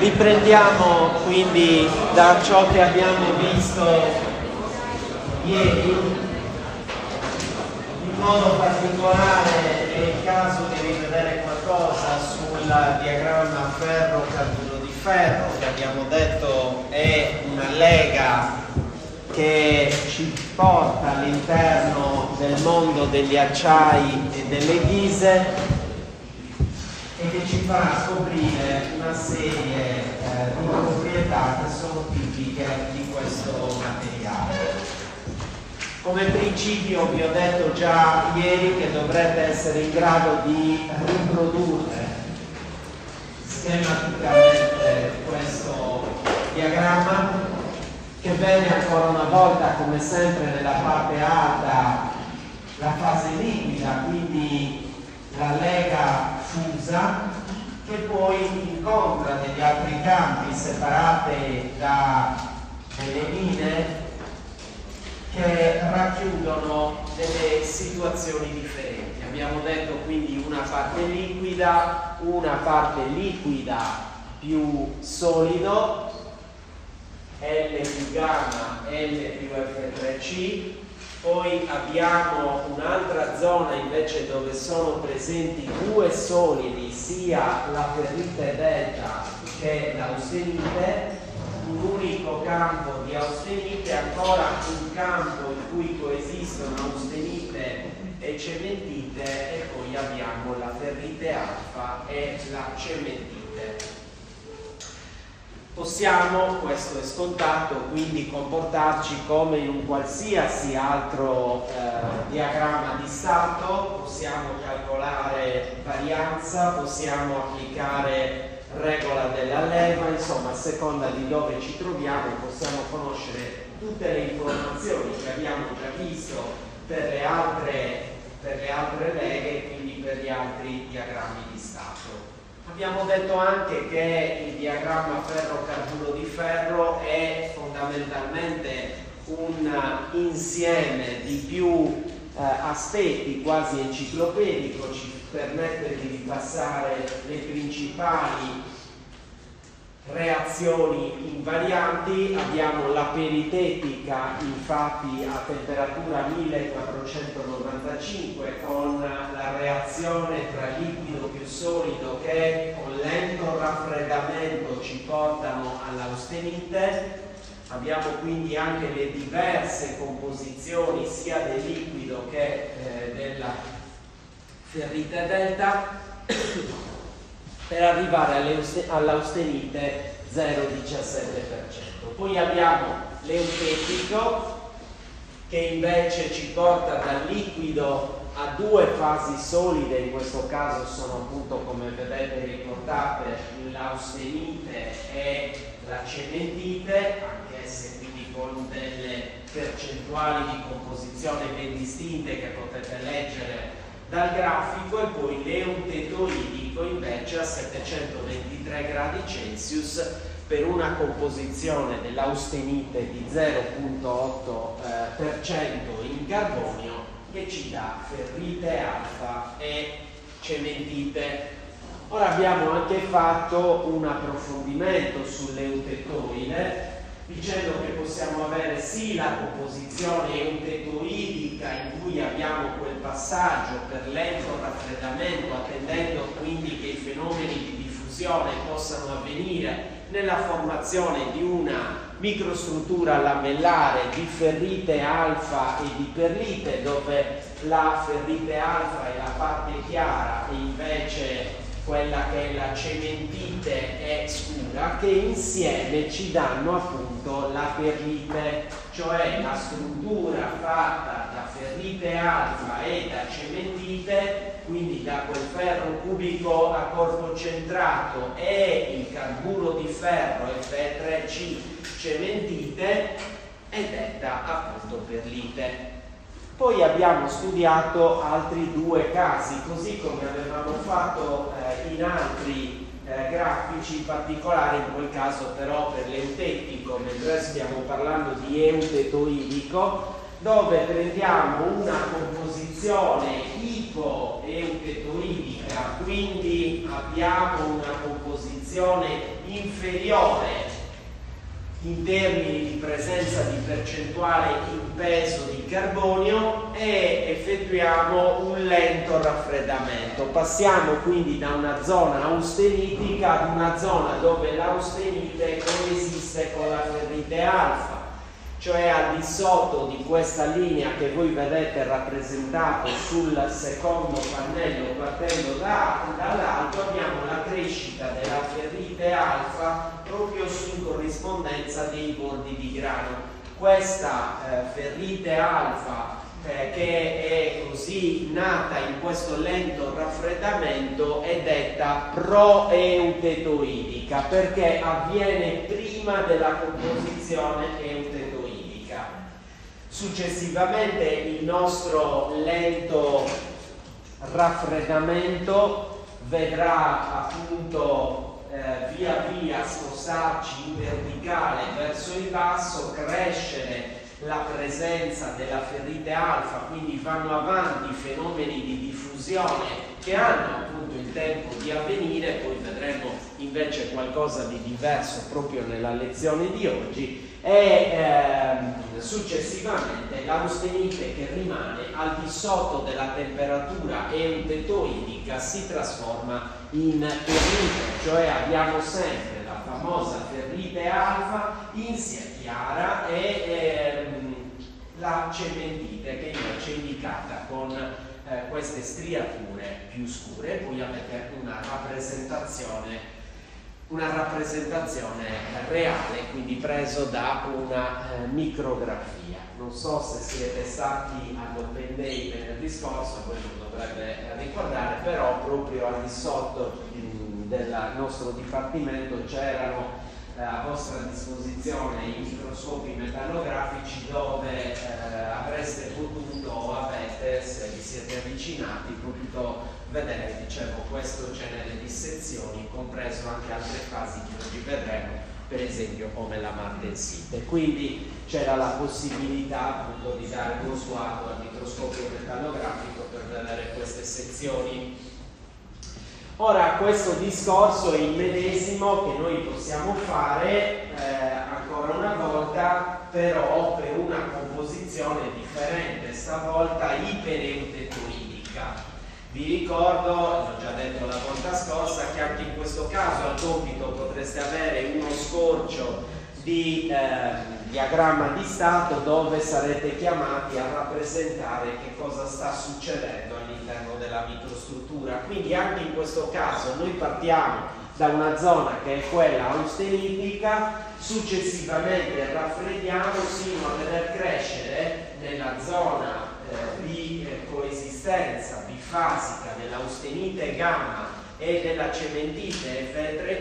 Riprendiamo quindi da ciò che abbiamo visto ieri, in modo particolare è il caso di rivedere qualcosa sul diagramma ferro-carburo di ferro, che abbiamo detto è una lega che ci porta all'interno del mondo degli acciai e delle ghise e che ci farà scoprire una serie di proprietà che sono tipiche di questo materiale. Come principio vi ho detto già ieri che dovrete essere in grado di riprodurre schematicamente questo diagramma, che vede ancora una volta, come sempre nella parte alta, la fase liquida, quindi la lega fusa, che poi incontra degli altri campi separati da delle linee che racchiudono delle situazioni differenti. Abbiamo detto quindi una parte liquida più solido, L più gamma, L più F3C. Poi abbiamo un'altra zona invece dove sono presenti due solidi, sia la ferrite delta che l'austenite, un unico campo di austenite, ancora un campo in cui coesistono austenite e cementite, e poi abbiamo la ferrite alfa e la cementite. Possiamo, questo è scontato, quindi comportarci come in un qualsiasi altro diagramma di stato. Possiamo calcolare varianza, possiamo applicare regola della leva, insomma a seconda di dove ci troviamo possiamo conoscere tutte le informazioni che abbiamo già visto per le altre leghe, quindi per gli altri diagrammi di stato. Abbiamo detto anche che il diagramma ferro-carburo di ferro è fondamentalmente un insieme di più aspetti, quasi enciclopedico, ci permette di ripassare le principali reazioni invarianti. Abbiamo la peritetica infatti a temperatura 1495 con la reazione tra liquido più solido che con lento raffreddamento ci portano all'austenite. Abbiamo quindi anche le diverse composizioni sia del liquido che della ferrite delta per arrivare all'austenite 0,17%. Poi abbiamo l'eutetico, che invece ci porta dal liquido a due fasi solide, in questo caso sono appunto, come vedete riportate, l'austenite e la cementite, anche se quindi con delle percentuali di composizione ben distinte che potete leggere dal grafico. E poi l'eutetoidico invece a 723 gradi Celsius per una composizione dell'austenite di 0,8% in carbonio, che ci dà ferrite alfa e cementite. Ora abbiamo anche fatto un approfondimento sull'eutetoide, dicendo che possiamo avere sì la composizione eutetoidica, in cui abbiamo quel passaggio per lento raffreddamento, attendendo quindi che i fenomeni di diffusione possano avvenire nella formazione di una microstruttura lamellare di ferrite alfa e di perlite, dove la ferrite alfa è la parte chiara e invece quella che è la cementite è scura, che insieme ci danno appunto la perlite, cioè la struttura fatta da ferrite alfa e da cementite, quindi da quel ferro cubico a corpo centrato e il carburo di ferro Fe3C cementite, è detta appunto perlite. Poi abbiamo studiato altri due casi, così come avevamo fatto in altri grafici, in particolare in quel caso però per l'eutetico, mentre stiamo parlando di eutetoidico, dove prendiamo una composizione ipoeutetoidica, quindi abbiamo una composizione posizione inferiore in termini di presenza di percentuale in peso di carbonio e effettuiamo un lento raffreddamento. Passiamo quindi da una zona austenitica ad una zona dove l'austenite coesiste con la ferrite alfa, cioè al di sotto di questa linea che voi vedete rappresentato sul secondo pannello partendo dall'alto, abbiamo la crescita della ferrite alfa proprio in corrispondenza dei bordi di grano. Questa ferrite alfa che è così nata in questo lento raffreddamento è detta proeutetoidica perché avviene prima della composizione eutetoidica. Successivamente il nostro lento raffreddamento vedrà appunto via via spostarci in verticale verso il basso, crescere la presenza della ferrite alfa, quindi vanno avanti i fenomeni di diffusione che hanno appunto il tempo di avvenire. Poi vedremo invece qualcosa di diverso proprio nella lezione di oggi, e successivamente l'austenite che rimane al di sotto della temperatura eutetoidica si trasforma in ferrite, cioè abbiamo sempre la famosa ferrite alfa in sia chiara e la cementite che invece è indicata con queste striature più scure. Poi avete una rappresentazione reale, quindi preso da una micrografia. Non so se siete stati all'Open Day venerdì scorso, voi lo dovrebbe ricordare, però proprio al di sotto del nostro dipartimento c'erano a vostra disposizione i microscopi metallografici dove avreste potuto o avete, se vi siete avvicinati, potuto vedere, dicevo, questo genere di sezioni, compreso anche altre fasi che oggi vedremo, per esempio come la martensite. Quindi c'era la possibilità appunto di dare uno sguardo al microscopio metallografico per vedere queste sezioni. Ora, questo discorso è il medesimo che noi possiamo fare ancora una volta, però per una composizione differente, stavolta ipereutetoidica. Vi ricordo, l'ho già detto la volta scorsa, che anche in questo caso al compito potreste avere uno scorcio di diagramma di stato dove sarete chiamati a rappresentare che cosa sta succedendo all'interno della microstruttura. Quindi anche in questo caso noi partiamo da una zona che è quella austenitica, successivamente raffreddiamo sino a veder crescere nella zona di coesistenza bifasica dell'austenite gamma e della cementite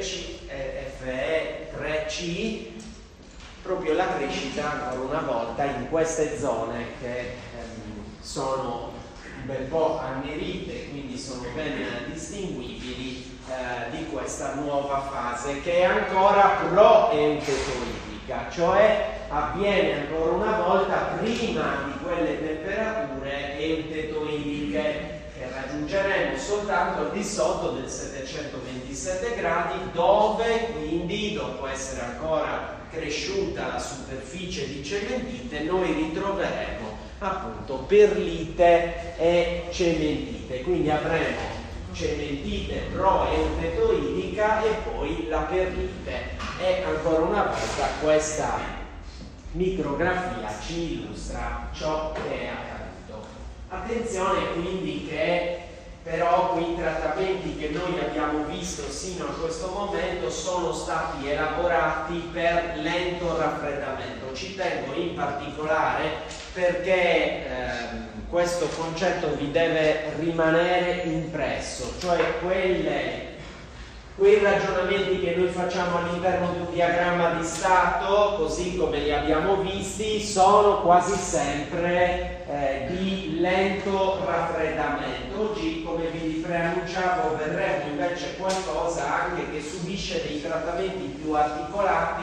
Fe3C proprio la crescita ancora una volta in queste zone che sono un bel po' annerite, quindi sono ben distinguibili di questa nuova fase che è ancora proeutetoidica, cioè avviene ancora una volta prima di quelle temperature eutetoidiche che raggiungeremo soltanto al di sotto del 727 gradi, dove quindi, dopo essere ancora cresciuta la superficie di cementite, noi ritroveremo appunto perlite e cementite. Quindi avremo cementite proeutetoidica e poi la perlite, e ancora una volta questa micrografia ci illustra ciò che è accaduto. Attenzione quindi che però quei trattamenti che noi abbiamo visto sino a questo momento sono stati elaborati per lento raffreddamento. Ci tengo in particolare perché questo concetto vi deve rimanere impresso, cioè quei ragionamenti che noi facciamo all'interno di un diagramma di stato, così come li abbiamo visti, sono quasi sempre di lento raffreddamento. Oggi, come vi preannunciavo, vedremo invece qualcosa anche che subisce dei trattamenti più articolati e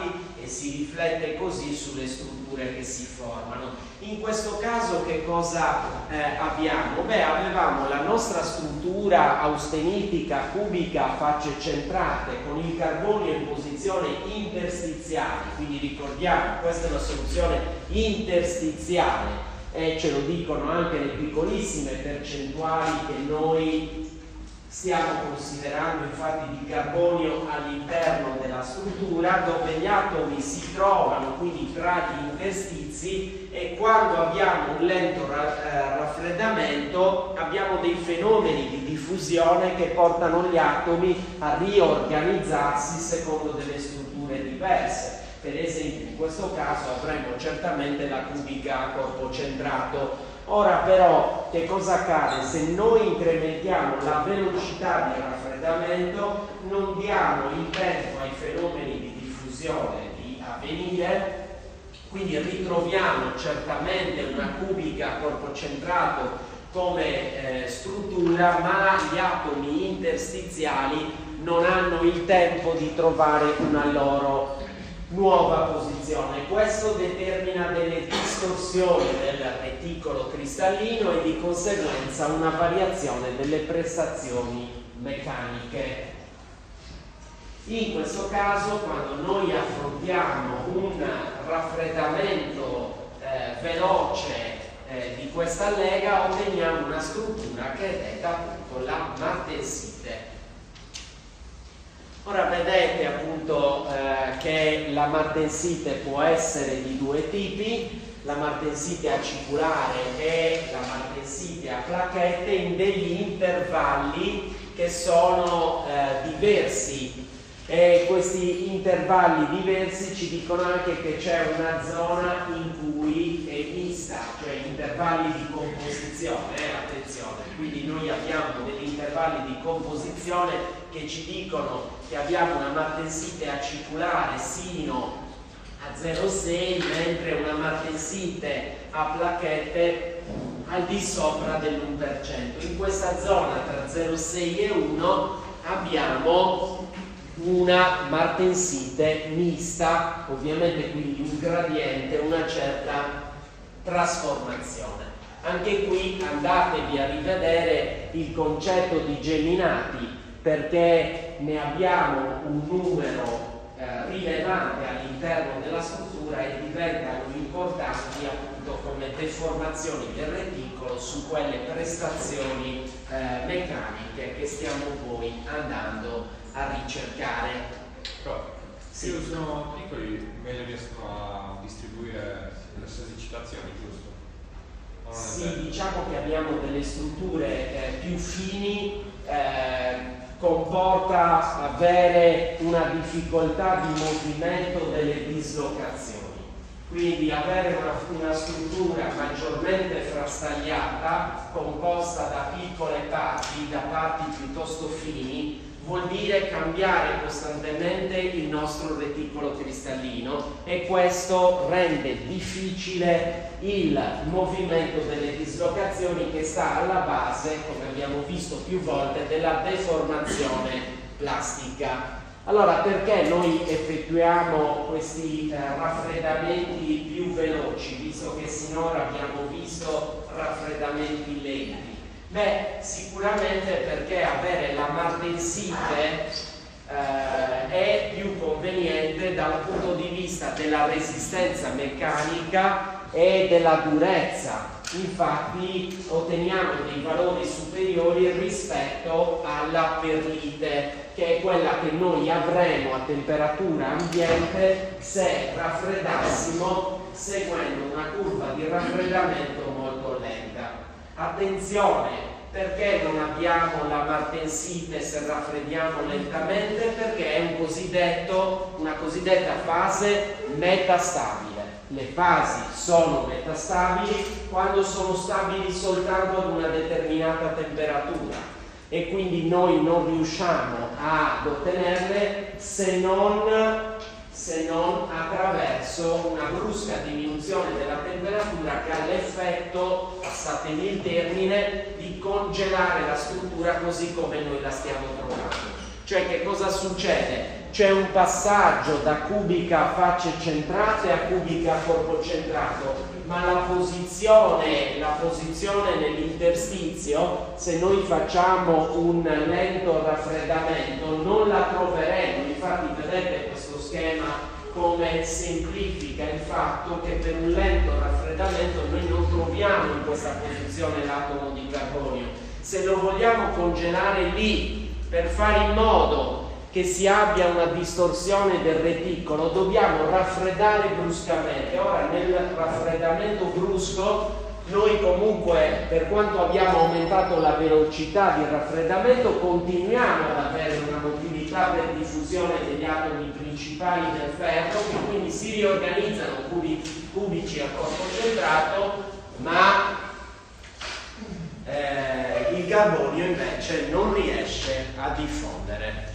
si riflette così sulle strutture che si formano. In questo caso che cosa abbiamo? Beh, avevamo la nostra struttura austenitica cubica a facce centrate con il carbonio in posizione interstiziale, quindi ricordiamo, questa è una soluzione interstiziale e ce lo dicono anche le piccolissime percentuali che noi stiamo considerando, infatti, di carbonio all'interno della struttura, dove gli atomi si trovano quindi tra gli interstizi, e quando abbiamo un lento raffreddamento abbiamo dei fenomeni di diffusione che portano gli atomi a riorganizzarsi secondo delle strutture diverse. Per esempio, in questo caso avremo certamente la cubica a corpo centrato. Ora però che cosa accade? Se noi incrementiamo la velocità di raffreddamento, non diamo il tempo ai fenomeni di diffusione di avvenire, quindi ritroviamo certamente una cubica a corpo centrato come struttura, ma gli atomi interstiziali non hanno il tempo di trovare una loro nuova posizione. Questo determina delle distorsioni del reticolo cristallino e di conseguenza una variazione delle prestazioni meccaniche. In questo caso, quando noi affrontiamo un raffreddamento veloce di questa allega, otteniamo una struttura che è detta appunto la martensite. Ora vedete appunto che la martensite può essere di due tipi, la martensite aciculare e la martensite a placchette, in degli intervalli che sono diversi, e questi intervalli diversi ci dicono anche che c'è una zona in cui è mista, cioè intervalli di composizione, attenzione, quindi noi abbiamo degli intervalli di composizione che ci dicono che abbiamo una martensite aciculare sino a 0,6, mentre una martensite a placchette al di sopra dell'1%. In questa zona tra 0,6 e 1 abbiamo una martensite mista, ovviamente quindi un gradiente, una certa trasformazione. Anche qui andatevi a rivedere il concetto di geminati, perché ne abbiamo un numero rilevante all'interno della struttura e diventano importanti appunto come deformazioni del reticolo su quelle prestazioni meccaniche che stiamo poi andando a ricercare. Però, se sono piccoli, meglio riescono a distribuire le stesse citazioni, giusto? Sì, diciamo che abbiamo delle strutture più fini, comporta avere una difficoltà di movimento delle dislocazioni, quindi avere una struttura maggiormente frastagliata, composta da piccole parti, da parti piuttosto fini, vuol dire cambiare costantemente il nostro reticolo cristallino, e questo rende difficile il movimento delle dislocazioni che sta alla base, come abbiamo visto più volte, della deformazione plastica. Allora, perché noi effettuiamo questi raffreddamenti più veloci, visto che sinora abbiamo visto raffreddamenti lenti? Beh, sicuramente perché avere la martensite è più conveniente dal punto di vista della resistenza meccanica e della durezza. Infatti otteniamo dei valori superiori rispetto alla perlite, che è quella che noi avremo a temperatura ambiente se raffreddassimo seguendo una curva di raffreddamento molto lenta. Attenzione, perché non abbiamo la martensite se raffreddiamo lentamente? Perché è una cosiddetta fase metastabile. Le fasi sono metastabili quando sono stabili soltanto ad una determinata temperatura, e quindi noi non riusciamo ad ottenerle se non attraverso una brusca diminuzione della temperatura che ha l'effetto, passatemi il termine, di congelare la struttura così come noi la stiamo trovando. Cioè, che cosa succede? c'è un passaggio da cubica facce centrate a cubica corpo centrato, ma la posizione nell'interstizio, se noi facciamo un lento raffreddamento, non la troveremo. Infatti vedete questo schema come semplifica il fatto che per un lento raffreddamento noi non troviamo in questa posizione l'atomo di carbonio. Se lo vogliamo congelare lì per fare in modo che si abbia una distorsione del reticolo, dobbiamo raffreddare bruscamente. Ora, nel raffreddamento brusco noi comunque, per quanto abbiamo aumentato la velocità di raffreddamento, continuiamo ad avere una motilità per diffusione degli atomi principali del ferro, che quindi si riorganizzano cubici a corpo centrato, ma il carbonio invece non riesce a diffondere.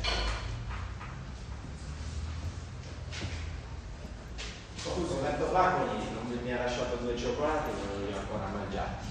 Scusa, ho detto Bacoli, non mi ha lasciato 2 cioccolati, ma non li ho ancora mangiati.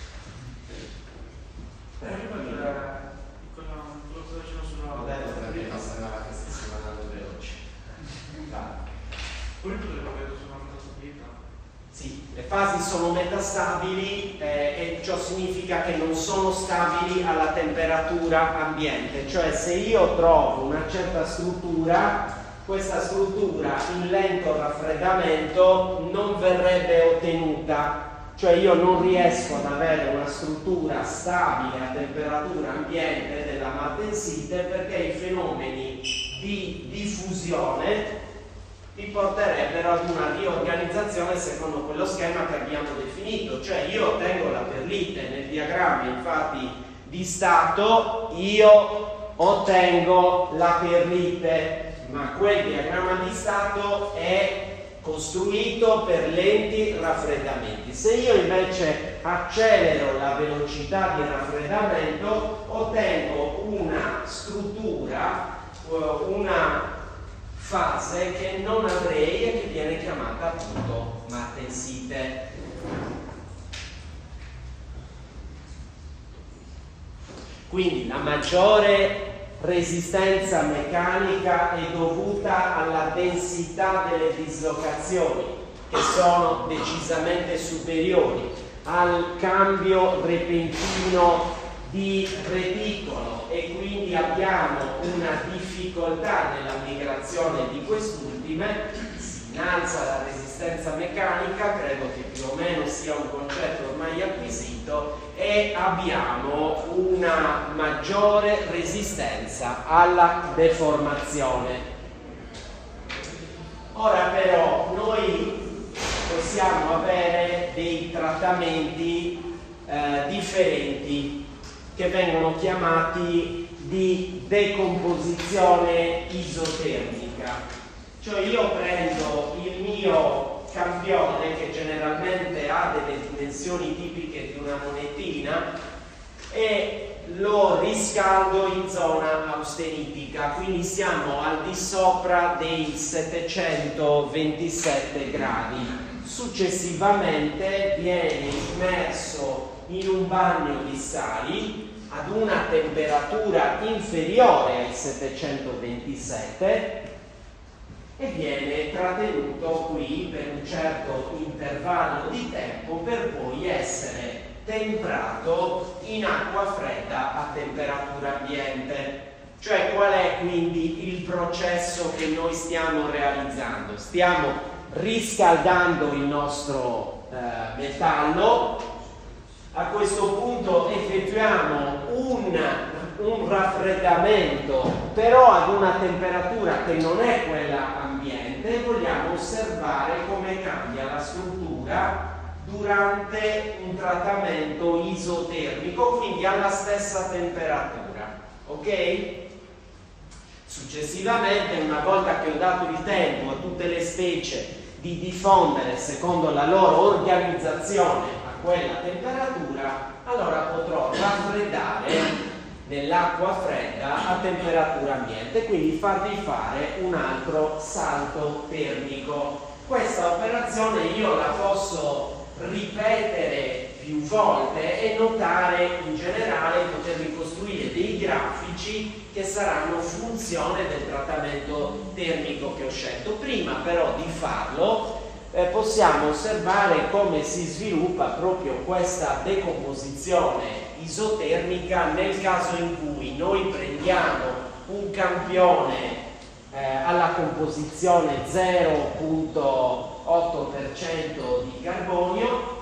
Quello che sto facendo sulla... Ho detto perché sembrava che stessimo andando veloci. Quello che vedo sulla metastabilità. Sì, le fasi sono metastabili e ciò significa che non sono stabili alla temperatura ambiente. Cioè, se io trovo una certa struttura, questa struttura in lento raffreddamento non verrebbe ottenuta, cioè io non riesco ad avere una struttura stabile a temperatura ambiente della martensite, perché i fenomeni di diffusione mi porterebbero ad una riorganizzazione secondo quello schema che abbiamo definito. Cioè io ottengo la perlite nel diagramma, infatti, di stato, io ottengo la perlite, ma quel diagramma di stato è costruito per lenti raffreddamenti. Se io invece accelero la velocità di raffreddamento, ottengo una struttura, una fase che non avrei e che viene chiamata appunto martensite. Quindi la maggiore resistenza meccanica è dovuta alla densità delle dislocazioni, che sono decisamente superiori, al cambio repentino di reticolo, e quindi abbiamo una difficoltà nella migrazione di quest'ultime. Si innalza la resistenza meccanica, credo che più o meno sia un concetto ormai acquisito, e abbiamo una maggiore resistenza alla deformazione. Ora però noi possiamo avere dei trattamenti differenti, che vengono chiamati di decomposizione isotermica. Cioè io prendo il mio campione, che generalmente ha delle dimensioni tipiche di una monetina, e lo riscaldo in zona austenitica, quindi siamo al di sopra dei 727 gradi. Successivamente viene immerso in un bagno di sali ad una temperatura inferiore ai 727 e viene trattenuto qui per un certo intervallo di tempo, per poi essere temprato in acqua fredda a temperatura ambiente. Cioè, qual è quindi il processo che noi stiamo realizzando? Stiamo riscaldando il nostro metallo. A questo punto effettuiamo un raffreddamento, però ad una temperatura che non è quella ambiente, e vogliamo osservare come cambia la struttura durante un trattamento isotermico, quindi alla stessa temperatura. Ok? Successivamente, una volta che ho dato il tempo a tutte le specie di diffondere secondo la loro organizzazione quella temperatura, allora potrò raffreddare nell'acqua fredda a temperatura ambiente, quindi farvi fare un altro salto termico. Questa operazione io la posso ripetere più volte e notare in generale, poter ricostruire dei grafici che saranno funzione del trattamento termico che ho scelto. Prima però di farlo possiamo osservare come si sviluppa proprio questa decomposizione isotermica nel caso in cui noi prendiamo un campione alla composizione 0,8% di carbonio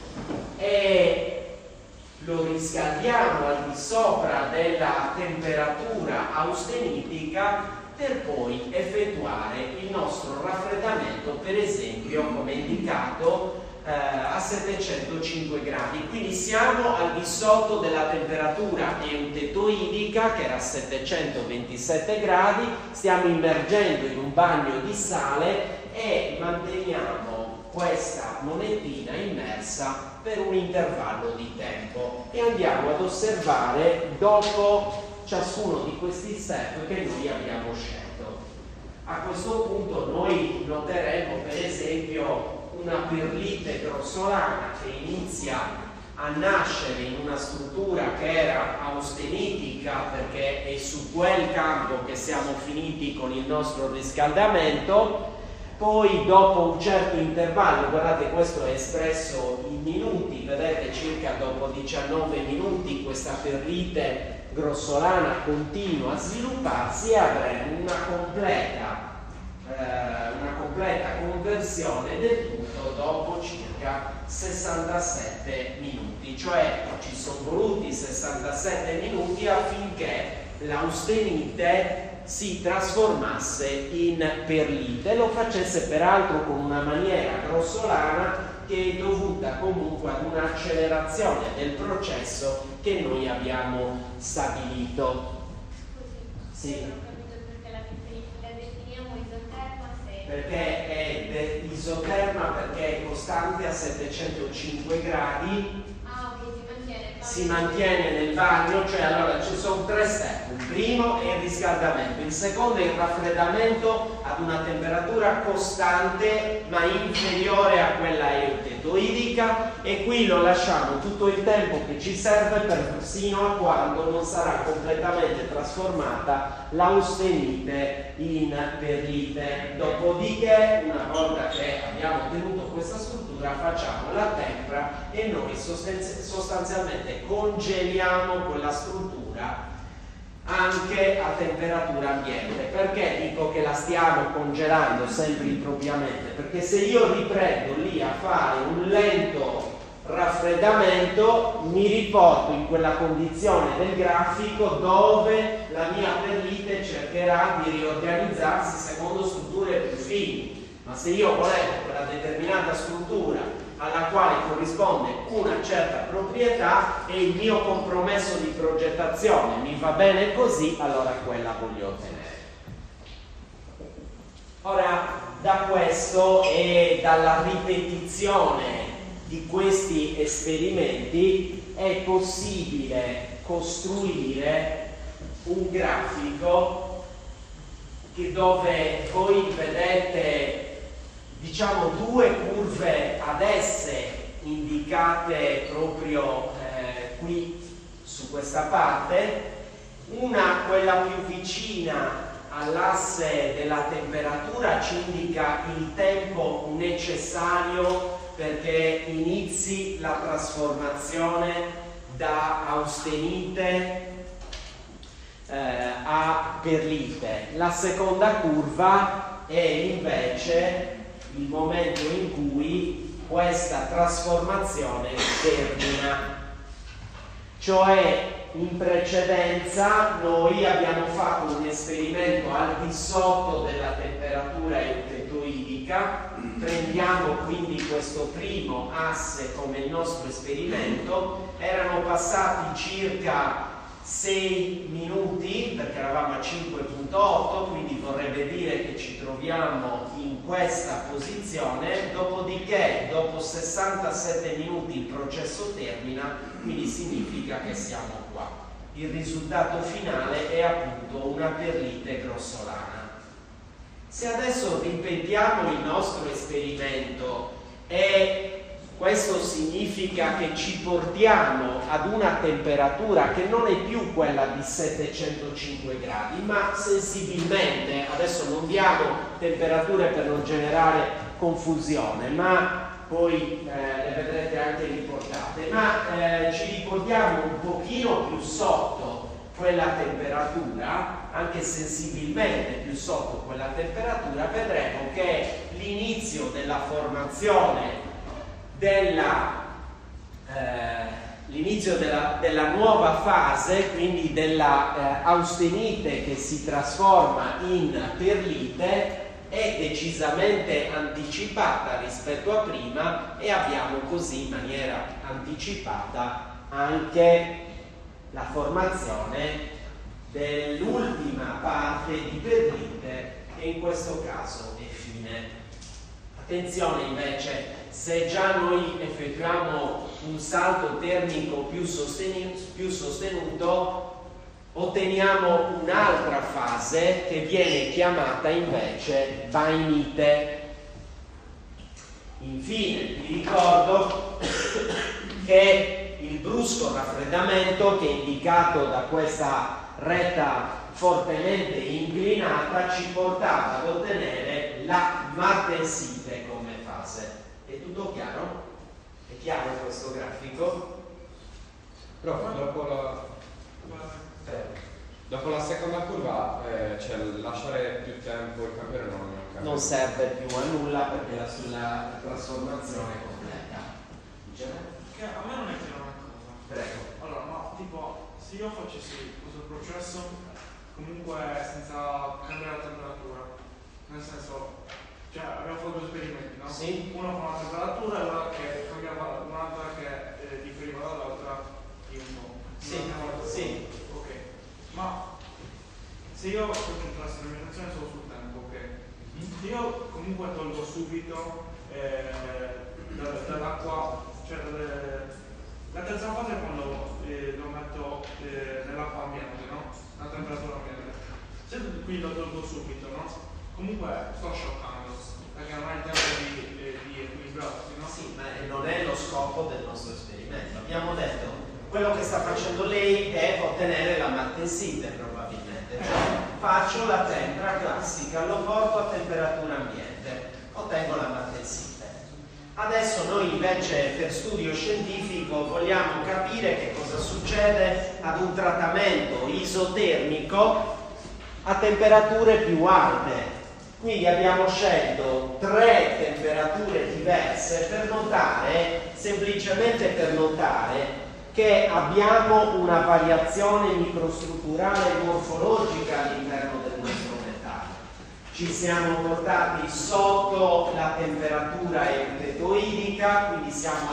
e lo riscaldiamo al di sopra della temperatura austenitica per poi effettuare il nostro raffreddamento, per esempio come indicato a 705 gradi. Quindi siamo al di sotto della temperatura eutetoidica che era a 727 gradi, stiamo immergendo in un bagno di sale e manteniamo questa monetina immersa per un intervallo di tempo e andiamo ad osservare dopo ciascuno di questi step che noi abbiamo scelto. A questo punto noi noteremo per esempio una perlite grossolana che inizia a nascere in una struttura che era austenitica, perché è su quel campo che siamo finiti con il nostro riscaldamento. Poi dopo un certo intervallo, guardate questo è espresso in minuti, vedete circa dopo 19 minuti questa perlite grossolana continua a svilupparsi e avremo una completa conversione del tutto dopo circa 67 minuti, cioè ci sono voluti 67 minuti affinché l'austenite si trasformasse in perlite, lo facesse peraltro con una maniera grossolana che è dovuta comunque ad un'accelerazione del processo che noi abbiamo stabilito. Sì. Perché è isoterma, perché è costante a 705 gradi, si mantiene nel bagno, cioè allora ci sono tre step. Il primo è il riscaldamento, il secondo è il raffreddamento ad una temperatura costante ma inferiore a quella eutetoidica, e qui lo lasciamo tutto il tempo che ci serve sino a quando non sarà completamente trasformata l'austenite in perlite. Dopodiché, una volta che abbiamo ottenuto questa struttura, facciamo la tempra e noi sostanzialmente congeliamo quella struttura anche a temperatura ambiente. Perché dico che la stiamo congelando sempre impropriamente? Perché se io riprendo lì a fare un lento raffreddamento mi riporto in quella condizione del grafico dove la mia perlite cercherà di riorganizzarsi secondo strutture più fini. Ma se io volevo quella determinata struttura alla quale corrisponde una certa proprietà e il mio compromesso di progettazione mi va bene così, allora quella voglio ottenere. Ora, da questo e dalla ripetizione di questi esperimenti è possibile costruire un grafico dove voi vedete, diciamo, due curve ad S indicate proprio qui su questa parte, una, quella più vicina all'asse della temperatura, ci indica il tempo necessario perché inizi la trasformazione da austenite a perlite. La seconda curva è invece il momento in cui questa trasformazione termina, cioè in precedenza noi abbiamo fatto un esperimento al di sotto della temperatura eutetoidica, prendiamo quindi questo primo asse come il nostro esperimento, erano passati circa 6 minuti perché eravamo a 5.8, quindi vorrebbe dire che ci troviamo in questa posizione, dopodiché dopo 67 minuti il processo termina, quindi significa che siamo qua. Il risultato finale è appunto una perlite grossolana. Se adesso ripetiamo il nostro esperimento e Questo significa che ci portiamo ad una temperatura che non è più quella di 705 gradi, ma sensibilmente, adesso non diamo temperature per non generare confusione, ma poi le vedrete anche riportate, ma ci riportiamo un pochino più sotto quella temperatura, anche sensibilmente più sotto quella temperatura, vedremo che l'inizio della formazione della nuova fase, quindi della austenite che si trasforma in perlite, è decisamente anticipata rispetto a prima, e abbiamo così in maniera anticipata anche la formazione dell'ultima parte di perlite, che in questo caso è fine. Attenzione invece, se già noi effettuiamo un salto termico più sostenuto, otteniamo un'altra fase che viene chiamata invece bainite. Infine vi ricordo che il brusco raffreddamento, che è indicato da questa retta fortemente inclinata, ci portava ad ottenere la martensite come fase. È tutto chiaro? È chiaro questo grafico? Però dopo la seconda curva, cioè lasciare più tempo il campione non serve più a nulla, perché la trasformazione è completa. Che a me non è chiaro una cosa. Prego. Allora, ma tipo, se io facessi questo processo comunque senza cambiare la temperatura, nel senso, cioè abbiamo fatto due esperimenti, no? Sì. Uno con una temperatura e l'altra che cambiava, un'altra che differiva dall'altra di un po'. Sì, sì. Ok. Ma se io faccio una sperimentazione solo sul tempo, ok? Se io comunque tolgo subito dall'acqua, cioè la terza fase è quando lo metto nell'acqua ambiente, no? La temperatura ambiente. Se qui lo tolgo subito, no? Comunque sto scioccando, perché non hai il tempo di equilibrarsi, no? Sì, ma non è lo scopo del nostro esperimento. Abbiamo detto, quello che sta facendo lei è ottenere la martensite probabilmente. Cioè, faccio la tempra classica, lo porto a temperatura ambiente, ottengo la martensite. Adesso noi invece per studio scientifico vogliamo capire che cosa succede ad un trattamento isotermico a temperature più alte. Quindi abbiamo scelto 3 temperature diverse per notare, semplicemente per notare, che abbiamo una variazione microstrutturale e morfologica all'interno del nostro metallo. Ci siamo portati sotto la temperatura eutetoidica, quindi siamo a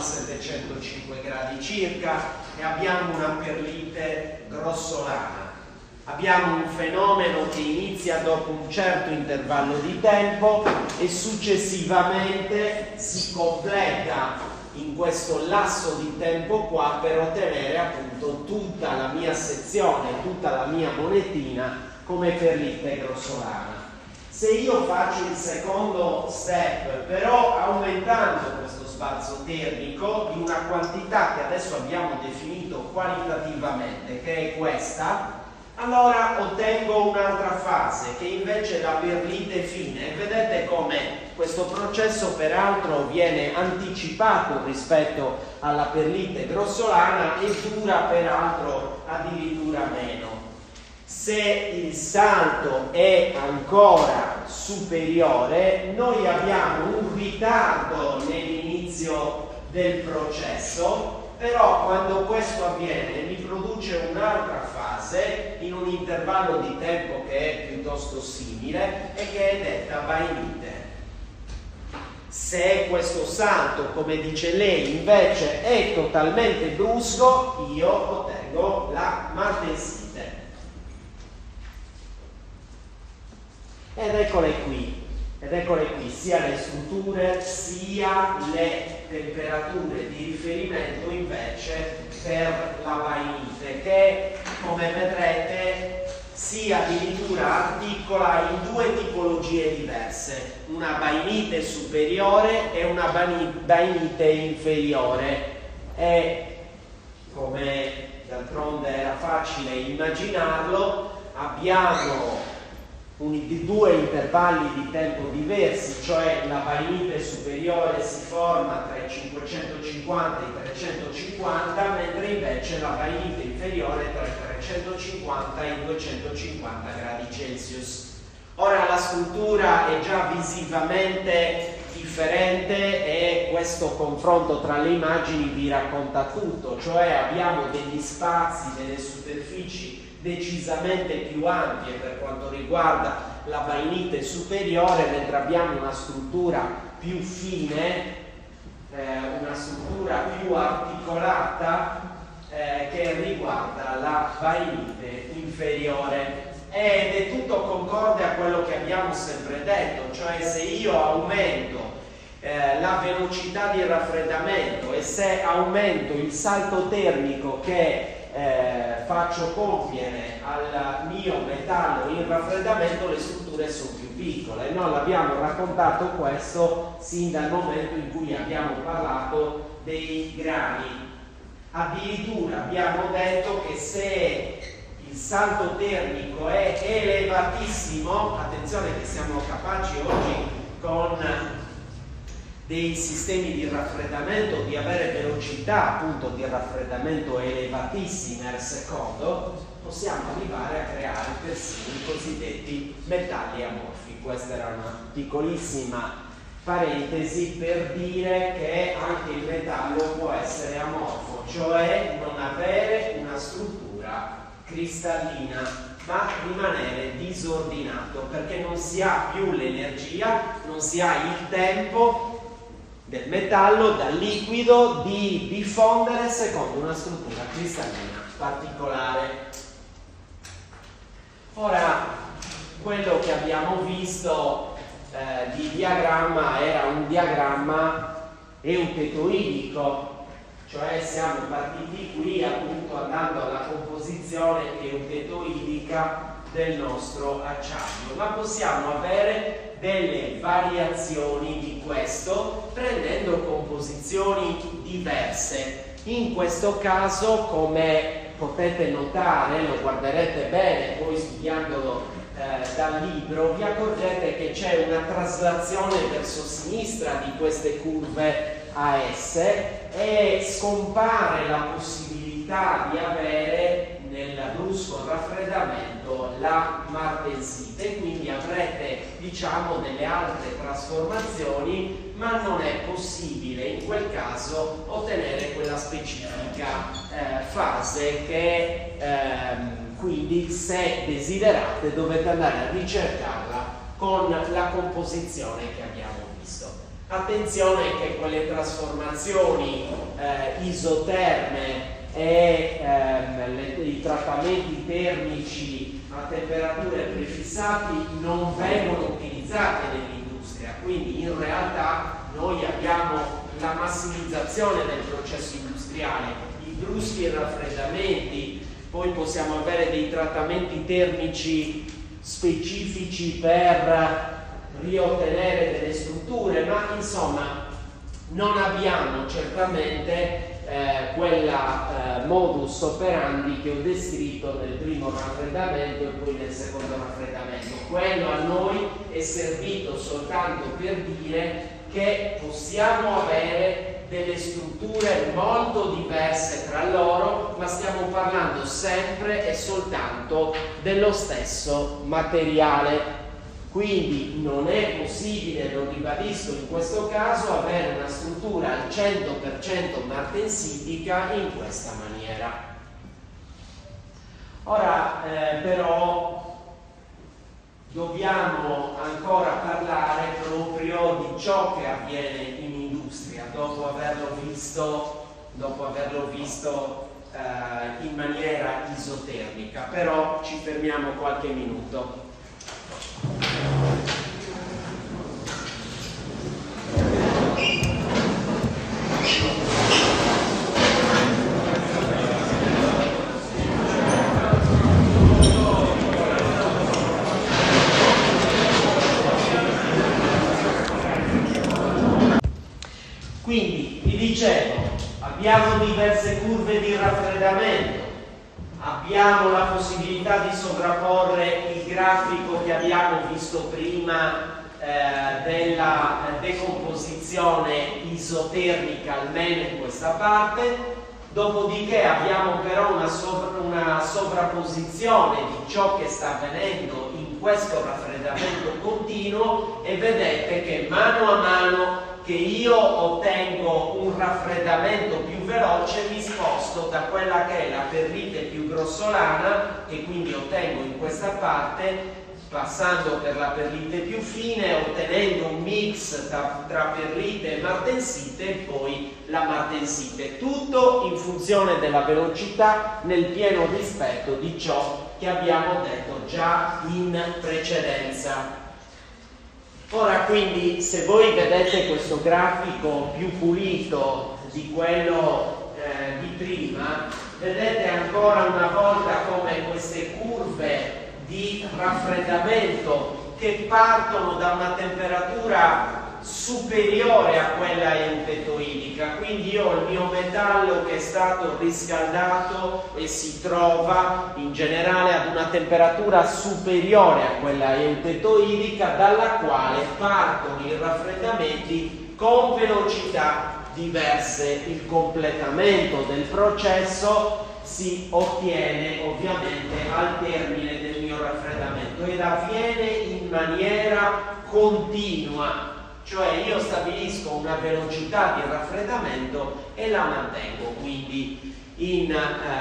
705 gradi circa, e abbiamo una perlite grossolana. Abbiamo un fenomeno che inizia dopo un certo intervallo di tempo e successivamente si completa in questo lasso di tempo qua per ottenere appunto tutta la mia sezione, tutta la mia monetina come perlite grossolana. Se io faccio il secondo step, però aumentando questo spazio termico di una quantità che adesso abbiamo definito qualitativamente, che è questa, allora ottengo un'altra fase che invece è la perlite fine. Vedete come questo processo peraltro viene anticipato rispetto alla perlite grossolana e dura peraltro addirittura meno. Se il salto è ancora superiore, noi abbiamo un ritardo nell'inizio del processo, però quando questo avviene mi produce un'altra fase in un intervallo di tempo che è piuttosto simile e che è detta bainite. Se questo salto, come dice lei, invece è totalmente brusco, io ottengo la martensite. Ed eccole qui, sia le strutture sia le temperature di riferimento invece per la bainite, che come vedrete si addirittura articola in due tipologie diverse, una bainite superiore e una bainite inferiore, e come d'altronde era facile immaginarlo, abbiamo due intervalli di tempo diversi, cioè la bainite superiore si forma tra i 550 e i 350, mentre invece la bainite inferiore tra i 350 e i 250 gradi Celsius. Ora la struttura è già visivamente differente e questo confronto tra le immagini vi racconta tutto, cioè abbiamo degli spazi, delle superfici decisamente più ampie per quanto riguarda la bainite superiore, mentre abbiamo una struttura più fine, una struttura più articolata che riguarda la bainite inferiore. Ed è tutto concorde a quello che abbiamo sempre detto, cioè se io aumento la velocità di raffreddamento e se aumento il salto termico che faccio compiere al mio metallo in raffreddamento, le strutture sono più piccole. Noi l'abbiamo raccontato questo sin dal momento in cui abbiamo parlato dei grani. Addirittura abbiamo detto che se il salto termico è elevatissimo, attenzione che siamo capaci oggi con dei sistemi di raffreddamento di avere velocità appunto di raffreddamento elevatissime al secondo, possiamo arrivare a creare persino i cosiddetti metalli amorfi. Questa era una piccolissima parentesi per dire che anche il metallo può essere amorfo, cioè non avere una struttura cristallina ma rimanere disordinato, perché non si ha più l'energia, non si ha il tempo del metallo dal liquido di diffondere secondo una struttura cristallina particolare. Ora, quello che abbiamo visto di diagramma era un diagramma eutetoidico, cioè siamo partiti qui appunto andando alla composizione eutetoidica del nostro acciaio, ma possiamo avere delle variazioni di questo prendendo composizioni diverse. In questo caso, come potete notare, lo guarderete bene poi studiandolo dal libro, vi accorgete che c'è una traslazione verso sinistra di queste curve AS e scompare la possibilità di avere nel brusco raffreddamento la martensite, quindi avrete diciamo delle altre trasformazioni, ma non è possibile in quel caso ottenere quella specifica fase che quindi se desiderate dovete andare a ricercarla con la composizione che abbiamo visto. Attenzione che quelle trasformazioni isoterme e i trattamenti termici a temperature prefissate non vengono utilizzati nell'industria, quindi in realtà noi abbiamo la massimizzazione del processo industriale, i bruschi raffreddamenti, poi possiamo avere dei trattamenti termici specifici per riottenere delle strutture, ma insomma non abbiamo certamente quella modus operandi che ho descritto nel primo raffreddamento e poi nel secondo raffreddamento. Quello a noi è servito soltanto per dire che possiamo avere delle strutture molto diverse tra loro, ma stiamo parlando sempre e soltanto dello stesso materiale. Quindi non è possibile, lo ribadisco in questo caso, avere una struttura al 100% martensitica in questa maniera. Ora però dobbiamo ancora parlare proprio di ciò che avviene in industria, dopo averlo visto in maniera isotermica, però ci fermiamo qualche minuto. Quindi vi dicevo, abbiamo diverse curve di raffreddamento, abbiamo la possibilità di sovrapporre il grafico che abbiamo visto prima della decomposizione isotermica, almeno in questa parte. Dopodiché abbiamo però una sovrapposizione di ciò che sta avvenendo in questo raffreddamento continuo, e vedete che mano a mano che io ottengo un raffreddamento più veloce mi sposto da quella che è la perlite più grossolana, che quindi ottengo in questa parte, passando per la perlite più fine, ottenendo un mix tra perlite e martensite, e poi la martensite, tutto in funzione della velocità, nel pieno rispetto di ciò che abbiamo detto già in precedenza. Ora, quindi, se voi vedete questo grafico più pulito di quello di prima, vedete ancora una volta come queste curve di raffreddamento che partono da una temperatura superiore a quella eutetoidica. Quindi io ho il mio metallo che è stato riscaldato e si trova in generale ad una temperatura superiore a quella eutetoidica, dalla quale partono i raffreddamenti con velocità diverse. Il completamento del processo si ottiene ovviamente al termine del mio raffreddamento ed avviene in maniera continua, cioè io stabilisco una velocità di raffreddamento e la mantengo quindi in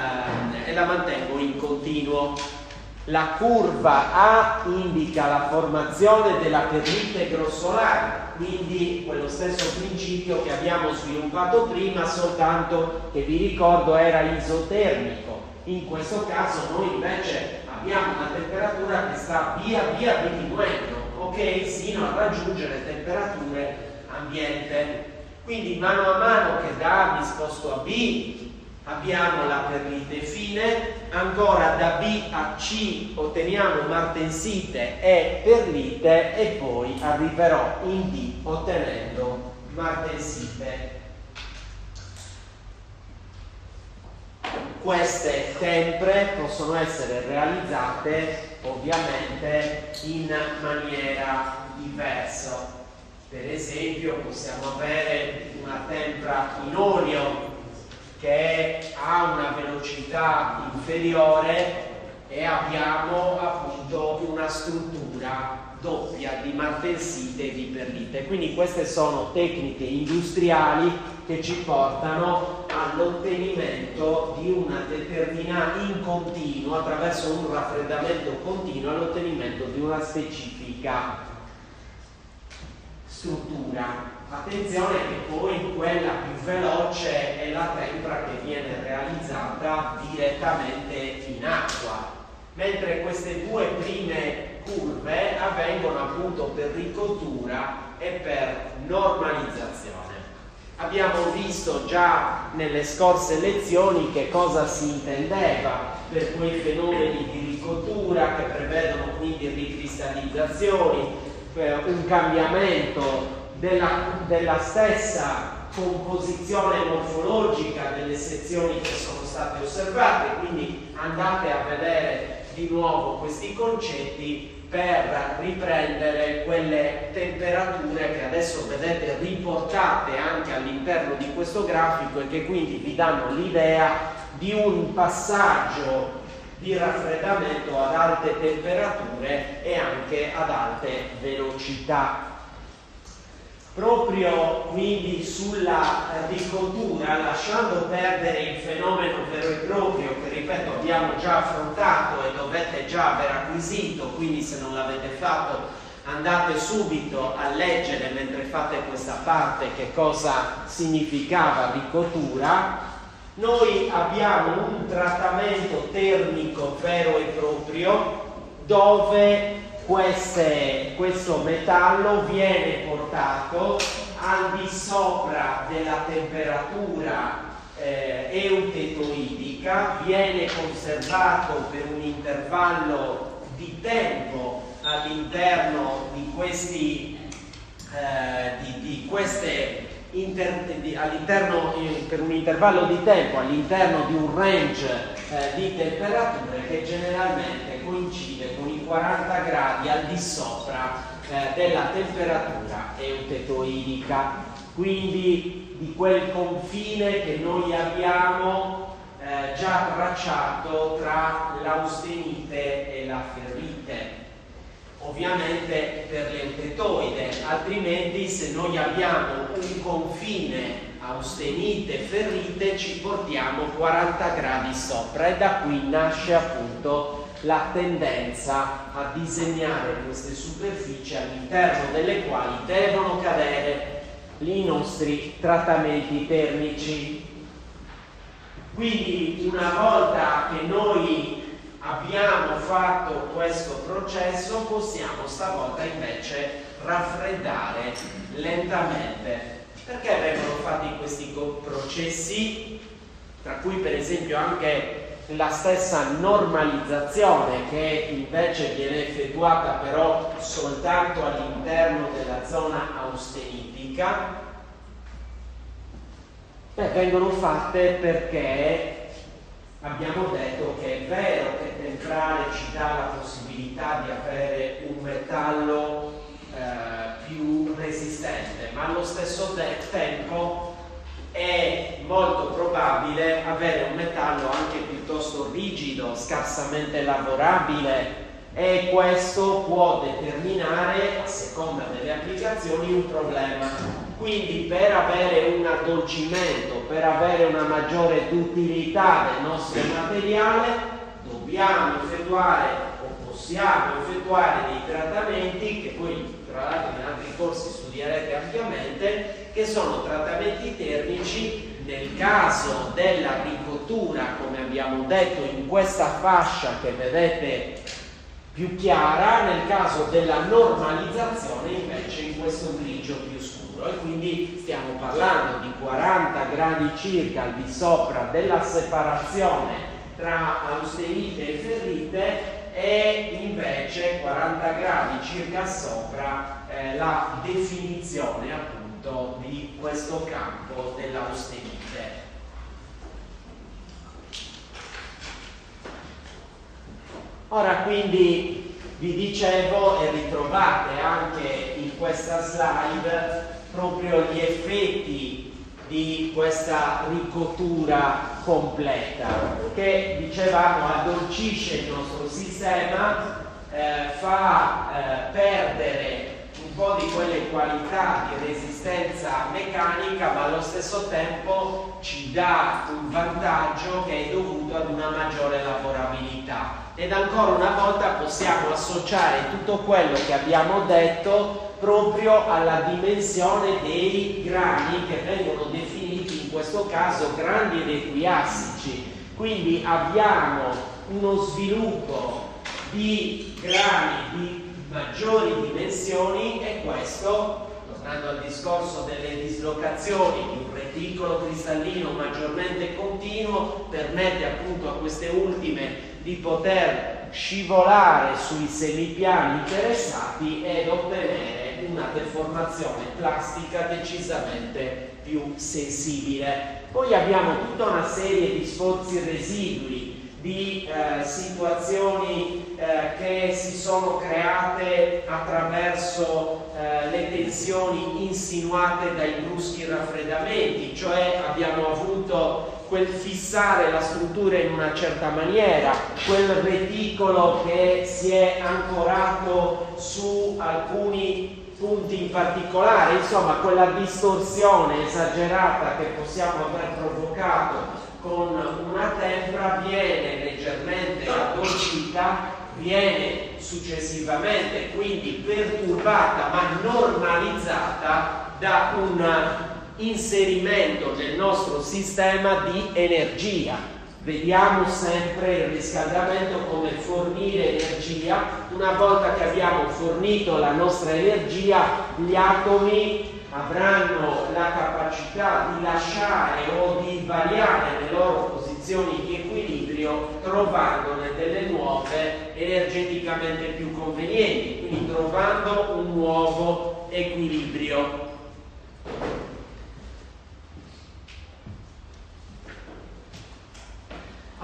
continuo. La curva A indica la formazione della perlite grossolana, quindi quello stesso principio che abbiamo sviluppato prima, soltanto che vi ricordo era isotermico. In questo caso noi invece abbiamo una temperatura che sta via via diminuendo, ok? Sino a raggiungere temperature ambiente. Quindi mano a mano che da A mi sposto a B, abbiamo la perlite fine, ancora da B a C otteniamo martensite e perlite, e poi arriverò in D ottenendo martensite. Queste sempre possono essere realizzate ovviamente in maniera diversa. Per esempio possiamo avere una tempra in olio che ha una velocità inferiore e abbiamo appunto una struttura doppia di martensite e di perlite. Quindi queste sono tecniche industriali che ci portano all'ottenimento di una determinata, in continuo, attraverso un raffreddamento continuo, all'ottenimento di una specifica struttura. Attenzione che poi quella più veloce è la tempra che viene realizzata direttamente in acqua, mentre queste due prime curve avvengono appunto per ricottura e per normalizzazione. Abbiamo visto già nelle scorse lezioni che cosa si intendeva per quei fenomeni di ricottura che prevedono quindi ricristallizzazioni, un cambiamento della stessa composizione morfologica delle sezioni che sono state osservate. Quindi andate a vedere di nuovo questi concetti per riprendere quelle temperature che adesso vedete riportate anche all'interno di questo grafico e che quindi vi danno l'idea di un passaggio di raffreddamento ad alte temperature e anche ad alte velocità. Proprio quindi sulla ricottura, lasciando perdere il fenomeno vero e proprio che, ripeto, abbiamo già affrontato e dovete già aver acquisito, quindi se non l'avete fatto andate subito a leggere mentre fate questa parte che cosa significava ricottura. Noi abbiamo un trattamento termico vero e proprio dove questo metallo viene portato al di sopra della temperatura eutetoidica, viene conservato per un intervallo di tempo all'interno di queste all'interno, per un intervallo di tempo, all'interno di un range di temperature che generalmente coincide con i 40 gradi al di sopra della temperatura eutetoidica, quindi di quel confine che noi abbiamo già tracciato tra l'austenite e la ferrite. Ovviamente per l'eutetoide, altrimenti se noi abbiamo un confine austenite-ferrite ci portiamo 40 gradi sopra, e da qui nasce appunto la tendenza a disegnare queste superfici all'interno delle quali devono cadere i nostri trattamenti termici. Quindi una volta che noi abbiamo fatto questo processo, possiamo stavolta invece raffreddare lentamente. Perché vengono fatti questi processi, tra cui per esempio anche la stessa normalizzazione, che invece viene effettuata però soltanto all'interno della zona austenitica? Vengono fatte perché abbiamo detto che è vero che temprare ci dà la possibilità di avere un metallo più resistente, ma allo stesso tempo è molto probabile avere un metallo anche piuttosto rigido, scarsamente lavorabile, e questo può determinare, a seconda delle applicazioni, un problema. Quindi per avere un addolcimento, per avere una maggiore dutilità del nostro materiale, dobbiamo effettuare o possiamo effettuare dei trattamenti che poi tra l'altro in altri corsi studierete ampiamente, che sono trattamenti termici nel caso della ricottura, come abbiamo detto, in questa fascia che vedete più chiara, nel caso della normalizzazione invece in questo grigio più scuro, e quindi stiamo parlando di 40 gradi circa al di sopra della separazione tra austenite e ferrite, e invece 40 gradi circa sopra la definizione appunto di questo campo dell'austenite. Ora quindi vi dicevo, e ritrovate anche in questa slide proprio gli effetti di questa ricottura completa, che dicevamo addolcisce il nostro sistema, fa perdere un po' di quelle qualità di resistenza meccanica, ma allo stesso tempo ci dà un vantaggio che è dovuto ad una maggiore lavorabilità. Ed ancora una volta possiamo associare tutto quello che abbiamo detto proprio alla dimensione dei grani, che vengono definiti in questo caso grandi ed equiassici. Quindi abbiamo uno sviluppo di grani di maggiori dimensioni, e questo, tornando al discorso delle dislocazioni di un reticolo cristallino maggiormente continuo, permette appunto a queste ultime di poter scivolare sui semipiani interessati ed ottenere una deformazione plastica decisamente più sensibile. Poi abbiamo tutta una serie di sforzi residui, di situazioni che si sono create attraverso le tensioni insinuate dai bruschi raffreddamenti, cioè abbiamo avuto quel fissare la struttura in una certa maniera, quel reticolo che si è ancorato su alcuni punti in particolare, insomma quella distorsione esagerata che possiamo aver provocato con una tempra viene leggermente addolcita, viene successivamente quindi perturbata ma normalizzata da un inserimento nel nostro sistema di energia. Vediamo sempre il riscaldamento come fornire energia. Una volta che abbiamo fornito la nostra energia, gli atomi avranno la capacità di lasciare o di variare le loro posizioni di equilibrio, trovandone delle nuove energeticamente più convenienti, quindi trovando un nuovo equilibrio.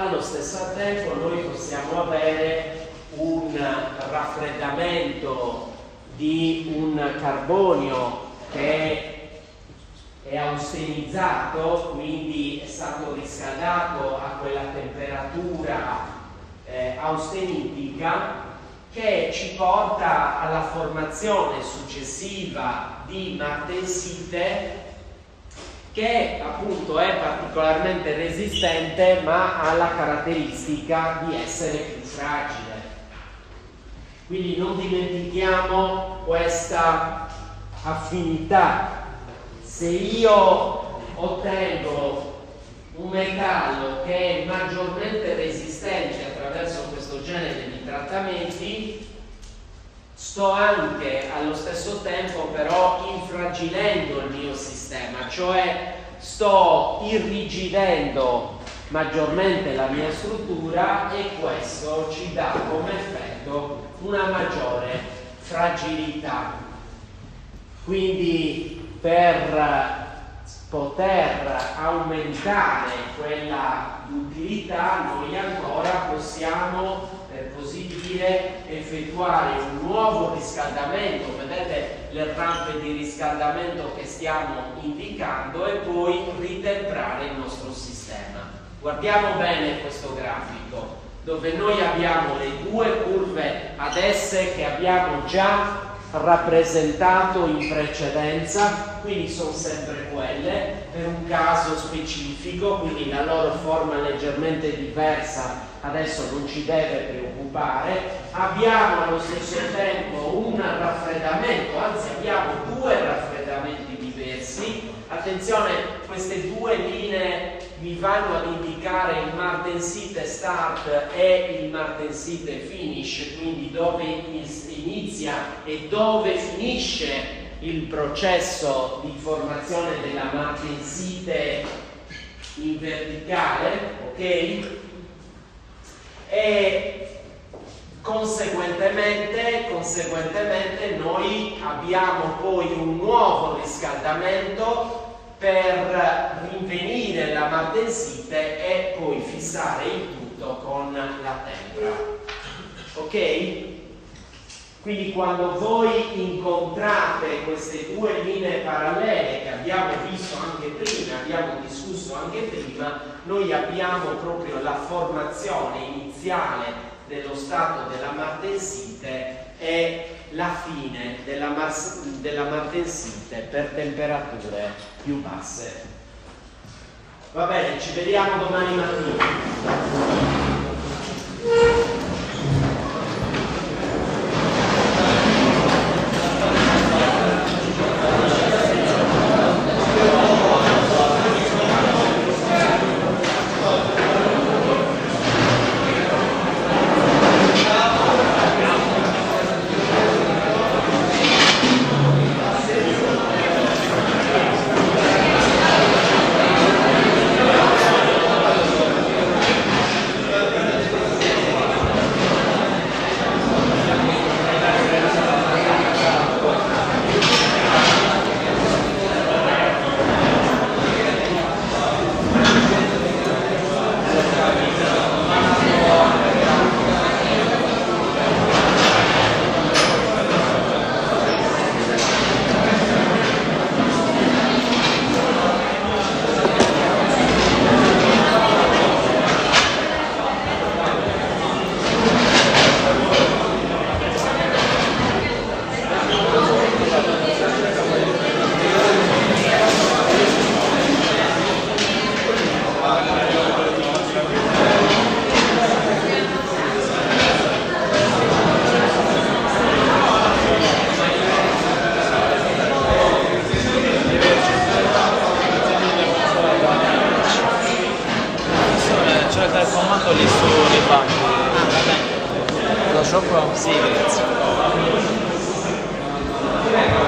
allo stesso tempo noi possiamo avere un raffreddamento di un carbonio che è austenizzato, quindi è stato riscaldato a quella temperatura austenitica, che ci porta alla formazione successiva di martensite, che appunto è particolarmente resistente ma ha la caratteristica di essere più fragile. Quindi non dimentichiamo questa affinità. Se io ottengo un metallo che è maggiormente resistente attraverso questo genere di trattamenti, sto anche allo stesso tempo però infragilendo il mio sistema, cioè sto irrigidendo maggiormente la mia struttura, e questo ci dà come effetto una maggiore fragilità. Quindi per poter aumentare quella utilità noi ancora possiamo, per così dire, effettuare un nuovo riscaldamento. Vedete le rampe di riscaldamento che stiamo indicando, e poi ritemprare il nostro sistema. Guardiamo bene questo grafico, dove noi abbiamo le due curve ad S che abbiamo già rappresentato in precedenza, quindi sono sempre quelle, per un caso specifico, quindi la loro forma leggermente diversa adesso non ci deve preoccupare. Abbiamo allo stesso tempo un raffreddamento, anzi abbiamo due raffreddamenti diversi. Attenzione, queste due linee vi vanno ad indicare il martensite start e il martensite finish, quindi dove inizia e dove finisce il processo di formazione della martensite in verticale, ok? E conseguentemente noi abbiamo poi un nuovo riscaldamento per rinvenire la martensite e poi fissare il tutto con la tempra, ok? Quindi quando voi incontrate queste due linee parallele che abbiamo visto anche prima, abbiamo discusso anche prima, noi abbiamo proprio la formazione iniziale dello stato della martensite e la fine della martensite per temperature più basse. Va bene, ci vediamo domani mattina. Sì, grazie.